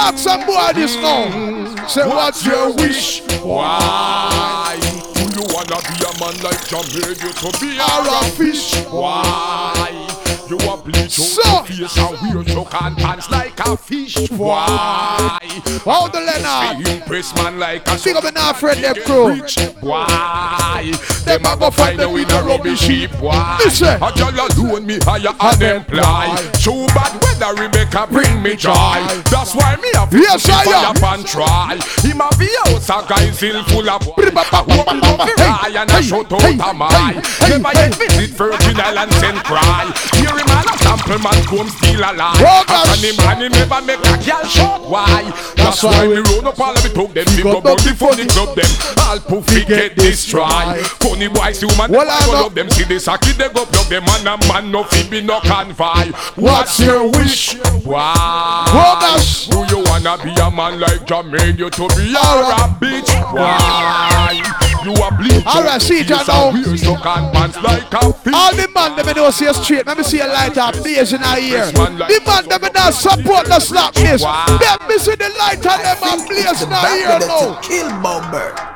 ask some boy this now. Say what's your wish? Why? Do you wanna be a man like Jamaica to be Or a fish? Why? You a bleach So, out your face and wear choke and pants like a fish. Why? How the Leonard? Impress man like a Think of an Alfred Depp crew. Why? Them a go find you with a rubbish heap. Why? Listen. A girl alone me hire and employ. Too bad weather Rebecca bring me joy. That's why me have to Yes, I am. fire and try. Him a be house a guy still full of boy. Open up the eye and a shut out a mine. Never yet visit Virgin Islands and cry. Here him and a sample man come still alive. And him and he never make a girl short. Why? That's why we run up all of the talk them. Big up all the funny club them. All poofy get destroyed. Funny boys human go love them. See this a kid they go plug them. And a man no fi be no convoy. What's your wish? Why? Do you wanna be a man like Jamaica to be a bitch? Why? You a bleach. Alright, see John now. Pants like a fish. All the man them don't see a straight. Let me see a light up blaze in our ear. The man them not support the slap this. Let me see the light on them and blaze in our ear now. Kill bomber.